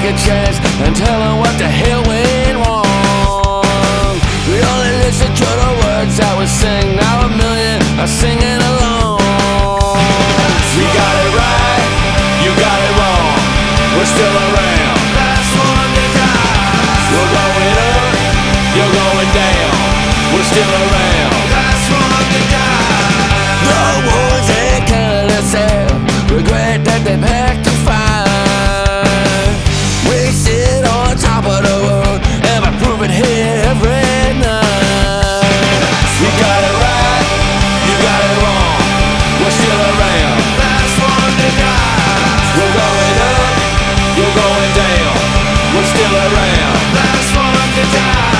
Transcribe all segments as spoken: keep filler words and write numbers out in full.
a chance and tell her what the hell went wrong. We only listen to the words that we sing. Now a million are singing along. We got it right, you got it wrong. We're still around. Last one to die. We're going up, you're going down. We're still around. Last one to die. The ones that can't accept regret that they packed to find. We sit on top of the world and we prove it here every night. We got it right, you got it wrong. We're still around. Last one to die. We're going up, you're going down. We're still around. Last one to die.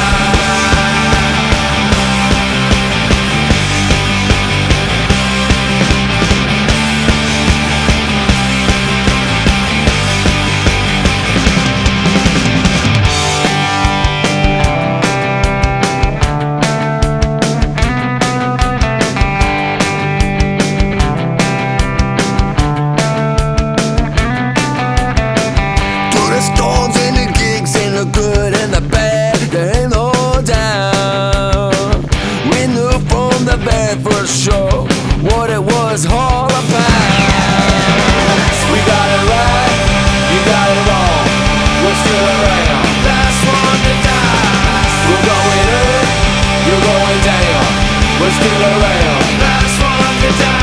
Storms and the gigs and the good and the bad, there ain't no doubt. We knew from the very first show what it was all about. We got it right, you got it wrong. We're still around. Last one to die. We're going up, you're going down. We're still around. Last one to die.